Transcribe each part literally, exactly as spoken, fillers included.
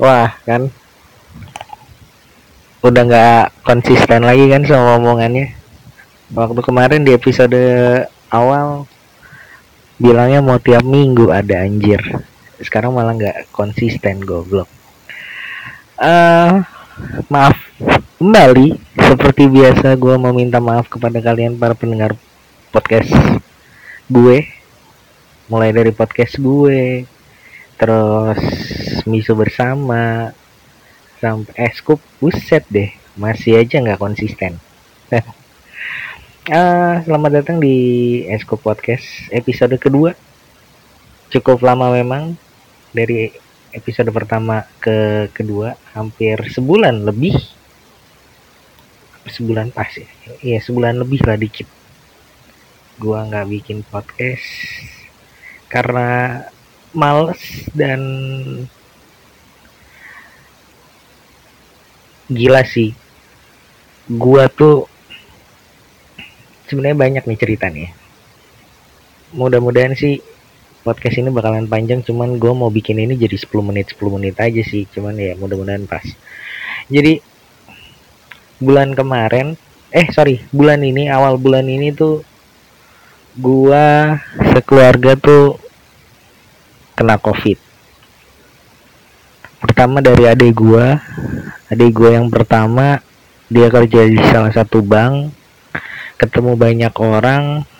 Wah kan udah nggak konsisten lagi kan sama omongannya. Waktu kemarin di episode awal bilangnya mau tiap minggu ada, anjir. Sekarang malah nggak konsisten, goblok. Eh Maaf kembali, seperti biasa gue meminta maaf kepada kalian para pendengar podcast gue, mulai dari podcast gue, terus misu bersama, sampai eh scoop, buset deh, masih aja nggak konsisten. Ah, selamat datang di Escoop Podcast episode kedua. Cukup lama memang, dari episode pertama ke kedua, hampir sebulan lebih. Sebulan pas ya? Iya, sebulan lebih lah dikit. Gua nggak bikin podcast karena males dan gila sih. Gua tuh sebenarnya banyak nih cerita nih. Mudah-mudahan sih podcast ini bakalan panjang, cuman gue mau bikin ini jadi sepuluh menit sepuluh menit aja sih, cuman ya mudah-mudahan pas. Jadi bulan kemarin eh sorry bulan ini, awal bulan ini tuh gua sekeluarga tuh kena covid. Pertama dari adik gua adik gua yang pertama, dia kerja di salah satu bank, ketemu banyak orang.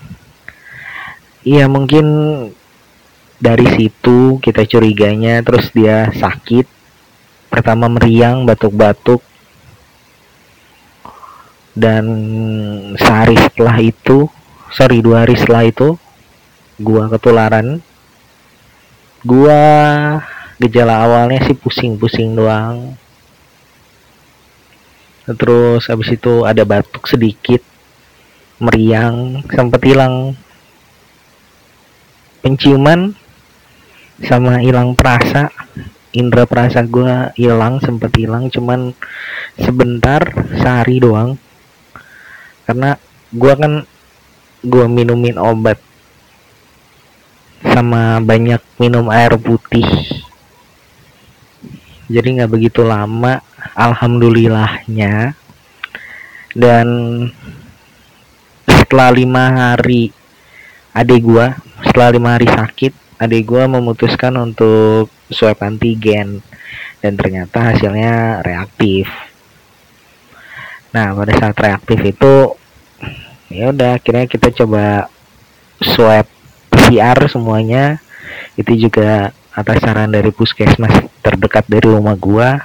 Iya, mungkin dari situ kita curiganya, terus dia sakit. Pertama meriang, batuk-batuk, dan sehari setelah itu sorry dua hari setelah itu gua ketularan. Gua gejala awalnya sih pusing-pusing doang, terus habis itu ada batuk sedikit, meriang, sempet hilang penciuman sama hilang perasa. Indra perasa gua hilang, sempet hilang, cuman sebentar, sehari doang. Karena gua kan gue minumin obat sama banyak minum air putih, jadi nggak begitu lama alhamdulillahnya. Dan setelah lima hari adik gue setelah lima hari sakit, adik gue memutuskan untuk swab antigen, dan ternyata hasilnya reaktif. Nah, pada saat reaktif itu ya udah, akhirnya kita coba swab P C R semuanya. Itu juga atas saran dari puskesmas terdekat dari rumah gua.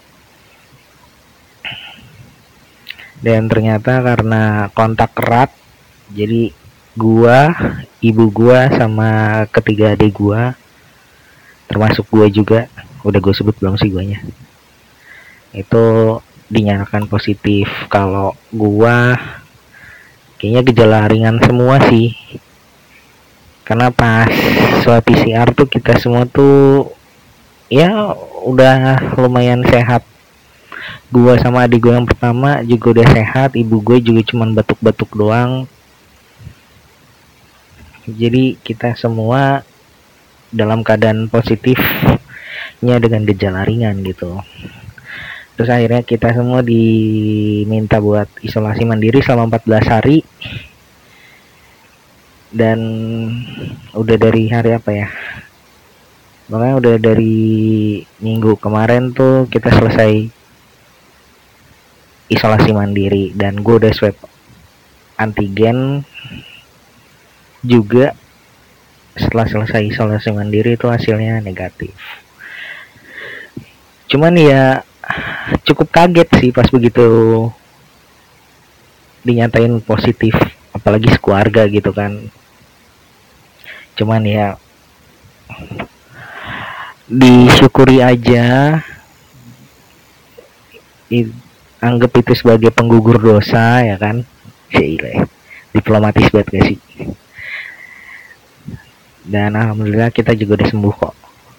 Dan ternyata karena kontak erat, jadi gua, ibu gua, sama ketiga adik gua, termasuk gua juga, udah gue sebut belum sih guanya, itu dinyatakan positif. Kalau gua kayaknya gejala ringan semua sih, karena pas swab P C R tuh kita semua tuh ya udah lumayan sehat. Gua sama adik gue yang pertama juga udah sehat, ibu gue juga cuman batuk-batuk doang. Jadi kita semua dalam keadaan positifnya dengan gejala ringan gitu. Terus akhirnya kita semua diminta buat isolasi mandiri selama empat belas hari. Dan udah dari hari apa ya, makanya udah dari minggu kemarin tuh kita selesai isolasi mandiri, dan gue udah swab antigen juga. Setelah selesai isolasi mandiri itu hasilnya negatif. Cuman ya cukup kaget sih pas begitu dinyatain positif, apalagi sekeluarga gitu kan. Cuman ya disyukuri aja, I, anggap itu sebagai penggugur dosa ya kan. Cile, diplomatis banget gak sih. Dan alhamdulillah kita juga udah sembuh kok.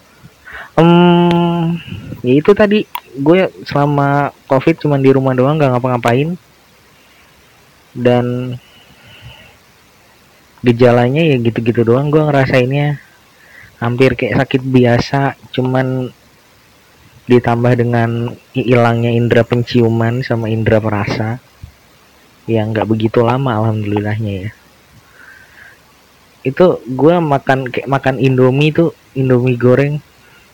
Um, ya itu tadi, gue selama covid cuma di rumah doang, gak ngapa-ngapain. Dan gejalanya ya gitu-gitu doang, gue ngerasainnya hampir kayak sakit biasa, cuman ditambah dengan hilangnya indera penciuman sama indera perasa yang nggak begitu lama alhamdulillahnya ya, itu gue makan kayak makan Indomie tuh, Indomie goreng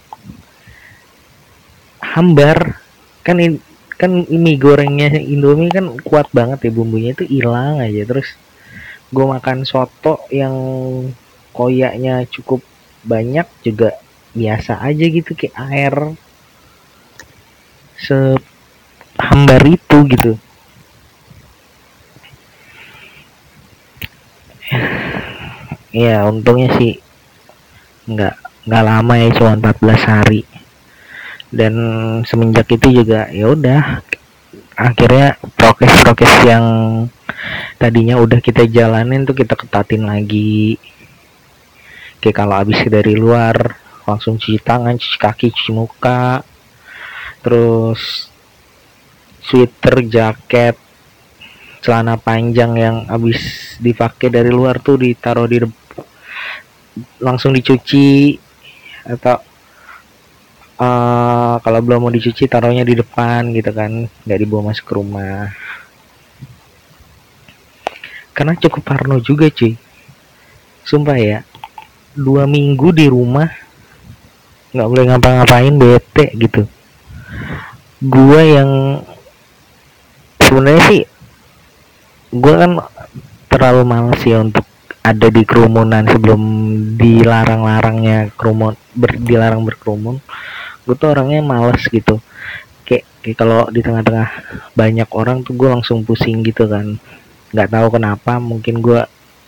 hambar kan in, kan mie gorengnya Indomie kan kuat banget ya, bumbunya itu hilang aja. Terus gue makan soto yang koyaknya cukup banyak juga biasa aja gitu, kayak air sehambar itu gitu. Ya untungnya sih nggak nggak lama ya, cuma empat belas hari. Dan semenjak itu juga ya udah, akhirnya prokes-prokes yang tadinya udah kita jalanin tuh kita ketatin lagi. Kayak kalau habis dari luar langsung cuci tangan, cuci kaki, cuci muka. Terus sweater, jaket, celana panjang yang habis dipakai dari luar tuh ditaruh di langsung dicuci, atau uh, kalau belum mau dicuci taruhnya di depan gitu kan, nggak dibawa masuk ke rumah. Karena cukup parno juga cuy, sumpah ya, dua minggu di rumah nggak boleh ngapa-ngapain, bete gitu. Gua yang sebenarnya sih gue kan terlalu males ya untuk ada di kerumunan sebelum dilarang-larangnya kerumun, ber, dilarang berkerumun. Gue tuh orangnya males gitu, kayak, kayak kalau di tengah-tengah banyak orang tuh gue langsung pusing gitu kan, nggak tahu kenapa, mungkin gue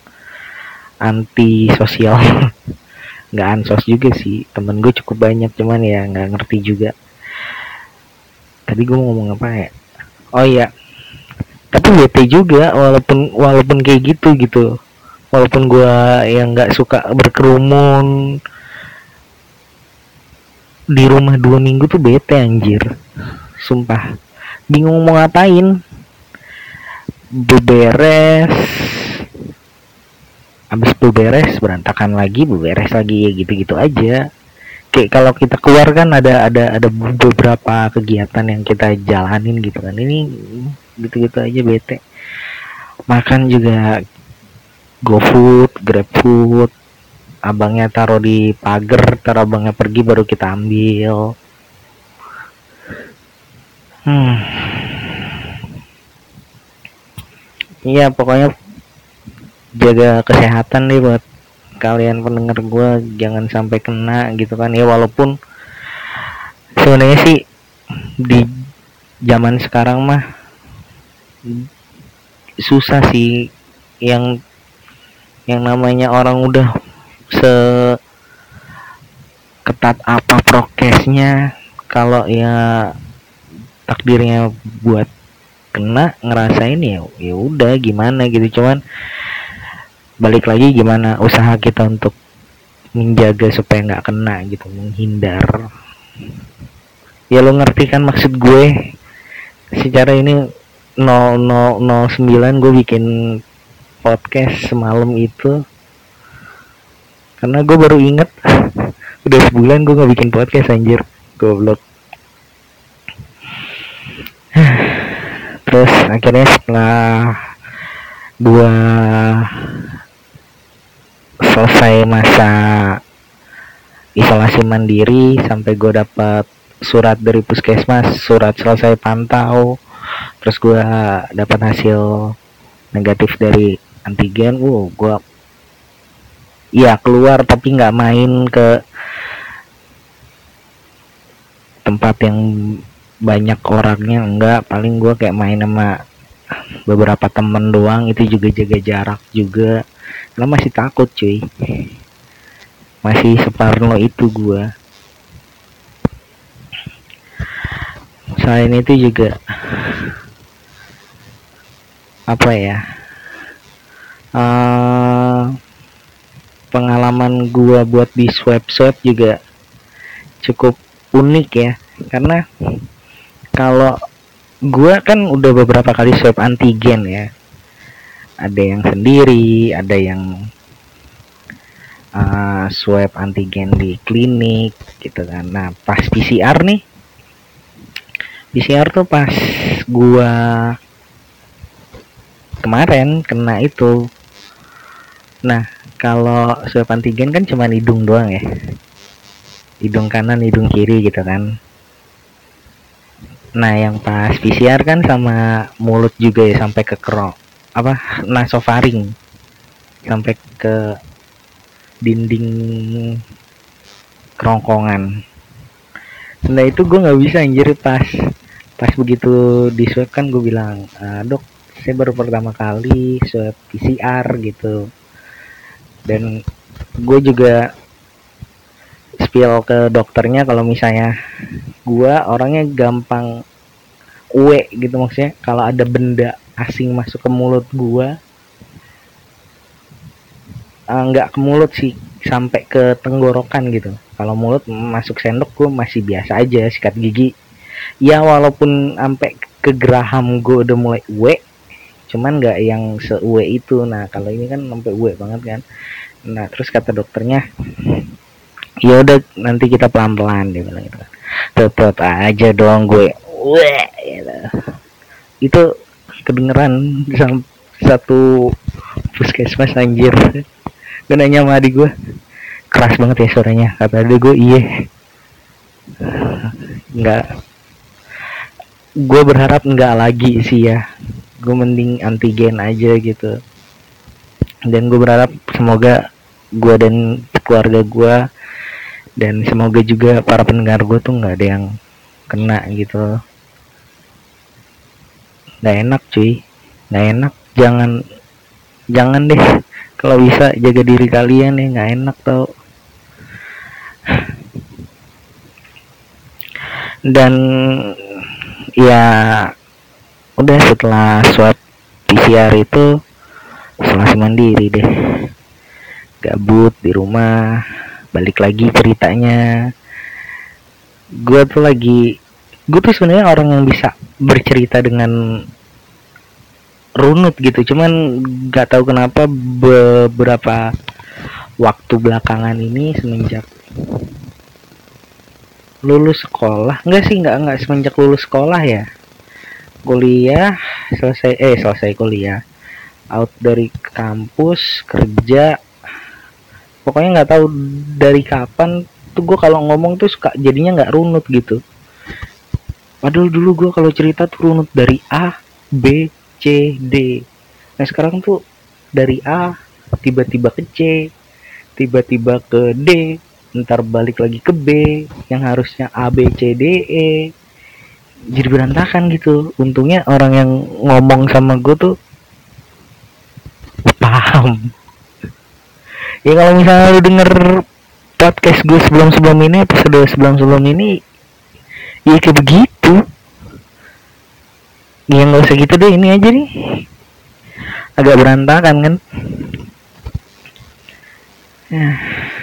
anti sosial. Nggak ansos juga sih, temen gue cukup banyak, cuman ya nggak ngerti juga. Tadi gue mau ngomong apa ya, oh iya, tapi bete juga walaupun walaupun kayak gitu gitu, walaupun gue yang nggak suka berkerumun, di rumah dua minggu tuh bete anjir, sumpah bingung mau ngapain. Beberes, abis beberes berantakan lagi, beberes lagi, ya gitu-gitu aja. Kayak kalau kita keluar kan ada ada ada beberapa kegiatan yang kita jalanin gitu kan, ini gitu-gitu aja bete. Makan juga GoFood, GrabFood, abangnya taruh di pagar, taruh abangnya pergi baru kita ambil. Hmm. Iya pokoknya jaga kesehatan deh buat kalian pendengar gue, jangan sampai kena gitu kan ya. Walaupun sebenarnya sih di zaman sekarang mah susah sih, yang yang namanya orang udah se ketat apa prokesnya, kalau ya takdirnya buat kena ngerasain ya ya udah gimana gitu. Cuman balik lagi gimana usaha kita untuk menjaga supaya nggak kena gitu, menghindar. Ya lo ngerti kan maksud gue. Secara ini nol nol nol sembilan gue bikin podcast semalam itu karena gue baru inget udah sebulan gue nggak bikin podcast anjir, goblok. Terus akhirnya setelah gue selesai masa isolasi mandiri sampai gue dapat surat dari puskesmas, surat selesai pantau, terus gue dapat hasil negatif dari antigen. Uh, gue ya keluar tapi nggak main ke tempat yang banyak orangnya, enggak, paling gue kayak main sama beberapa temen doang, itu juga jaga jarak juga karena masih takut cuy, masih separno itu gue. Selain itu juga apa ya, uh, pengalaman gue buat di swab swab juga cukup unik ya, karena kalau gue kan udah beberapa kali swab antigen ya, ada yang sendiri, ada yang uh, swab antigen di klinik gitu kan. Nah pas P C R nih P C R tuh pas gua kemarin kena itu. Nah, kalau swab antigen kan cuma hidung doang ya. Hidung kanan, hidung kiri gitu kan. Nah, yang pas P C R kan sama mulut juga ya, sampai ke kerong apa nasofaring, sampai ke dinding kerongkongan. Nah itu gue nggak bisa anjir, pas pas begitu di swab kan gue bilang, e, dok saya baru pertama kali swab P C R gitu, dan gue juga spill ke dokternya kalau misalnya gue orangnya gampang uwe gitu, maksudnya kalau ada benda asing masuk ke mulut gue, nggak uh, ke mulut sih, sampai ke tenggorokan gitu. Kalau mulut masuk sendok gue masih biasa aja, sikat gigi ya, walaupun sampai ke geraham gue udah mulai uwe, cuman nggak yang se-uwe itu. Nah kalau ini kan sampai uwe banget kan. Nah terus kata dokternya, ya udah nanti kita pelan-pelan, dia bilang gitu kan. Tetep aja dong gue uwe gitu. Itu kedengeran satu puskesmas anjir. Gue nanya sama adik gue, keras banget ya suaranya, kata adik gue iya. Nggak, gue berharap nggak lagi sih ya, gue mending antigen aja gitu. Dan gue berharap semoga gue dan keluarga gue, dan semoga juga para pendengar gue tuh nggak ada yang kena gitu. Nggak enak cuy, nggak enak. Jangan jangan deh, kalau bisa jaga diri kalian ya, nggak enak tau. Dan ya udah, setelah swab P C R itu isolasi mandiri deh, gabut di rumah. Balik lagi ceritanya, gue tuh lagi gue tuh sebenarnya orang yang bisa bercerita dengan runut gitu, cuman nggak tahu kenapa beberapa waktu belakangan ini, semenjak lulus sekolah, enggak sih, enggak enggak semenjak lulus sekolah ya, kuliah selesai eh selesai kuliah, out dari kampus kerja, pokoknya nggak tahu dari kapan tuh gue kalau ngomong tuh suka jadinya nggak runut gitu. Padahal dulu gue kalau cerita tuh runut dari A, B, C, D. Nah sekarang tuh dari A tiba-tiba ke C, tiba-tiba ke D, ntar balik lagi ke B, yang harusnya A, B, C, D, E. Jadi berantakan gitu. Untungnya orang yang ngomong sama gue tuh paham. Ya kalau misalnya lu denger podcast gue sebelum-sebelum ini, episode sebelum-sebelum ini, ya kayak begitu. Ya nggak usah gitu deh, ini aja nih agak berantakan kan. Ya.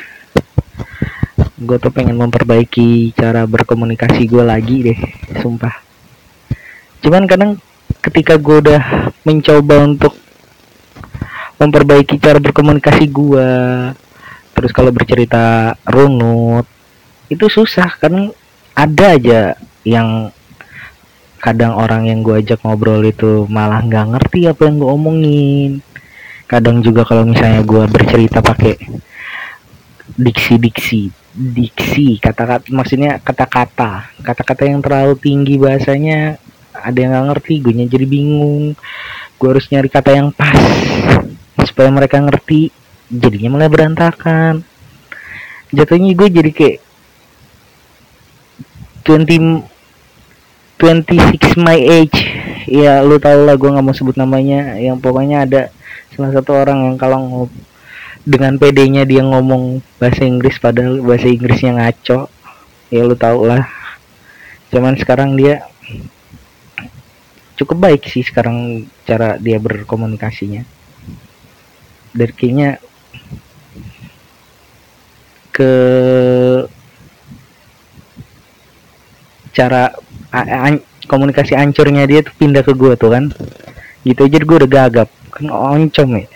Gue tuh pengen memperbaiki cara berkomunikasi gue lagi deh, sumpah. Cuman kadang ketika gue udah mencoba untuk memperbaiki cara berkomunikasi gue, terus kalau bercerita runut, itu susah kan. Ada aja yang kadang orang yang gue ajak ngobrol itu malah nggak ngerti apa yang gue omongin. Kadang juga kalau misalnya gue bercerita pakai diksi-diksi diksi kata-kata, maksudnya kata-kata kata-kata yang terlalu tinggi bahasanya, ada yang nggak ngerti, gue jadi bingung. Gue harus nyari kata yang pas supaya mereka ngerti, jadinya malah berantakan. Jatuhnya gue jadi kayak twenty twenty-six my age ya, lu tau lah, gue nggak mau sebut namanya. Yang pokoknya ada salah satu orang yang kalau dengan pedenya dia ngomong bahasa Inggris padahal bahasa Inggrisnya ngaco, ya lu tau lah. Cuman sekarang dia cukup baik sih sekarang cara dia berkomunikasinya, dari kayaknya ke cara a- komunikasi ancurnya dia tuh pindah ke gue tuh kan, gitu aja gue udah gagap kan, oncom ya.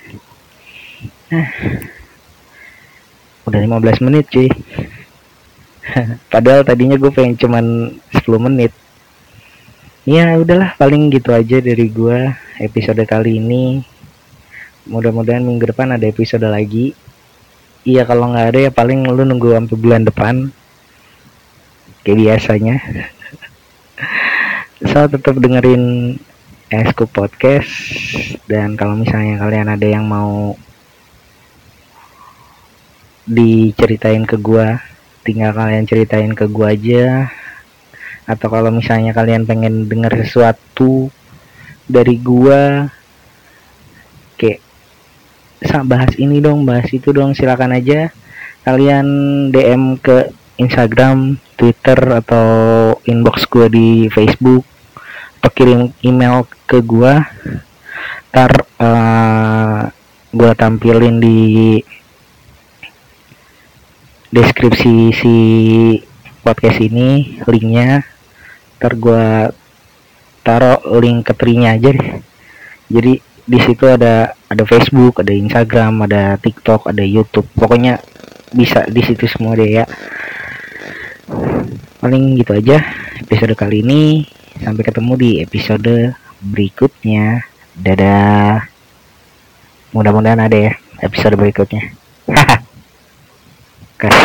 Udah lima belas menit cuy. Padahal tadinya gue pengen cuman sepuluh menit. Ya udahlah, paling gitu aja dari gua episode kali ini. Mudah-mudahan minggu depan ada episode lagi. Iya, kalau nggak ada ya paling lu nunggu sampai bulan depan kayak biasanya. So tetap dengerin Esku Podcast, dan kalau misalnya kalian ada yang mau diceritain ke gua, tinggal kalian ceritain ke gua aja. Atau kalau misalnya kalian pengen denger sesuatu dari gua, kayak bahas ini dong, bahas itu dong, silakan aja kalian D M ke Instagram, Twitter, atau inbox gua di Facebook, atau kirim email ke gua. Ntar uh, gua tampilin di deskripsi si podcast ini linknya. Ntar gue taruh link ke trinya aja deh. Jadi di situ ada ada Facebook, ada Instagram, ada TikTok, ada YouTube. Pokoknya bisa di situ semua deh ya. Paling gitu aja episode kali ini. Sampai ketemu di episode berikutnya. Dadah. Mudah-mudahan ada ya episode berikutnya. Haha.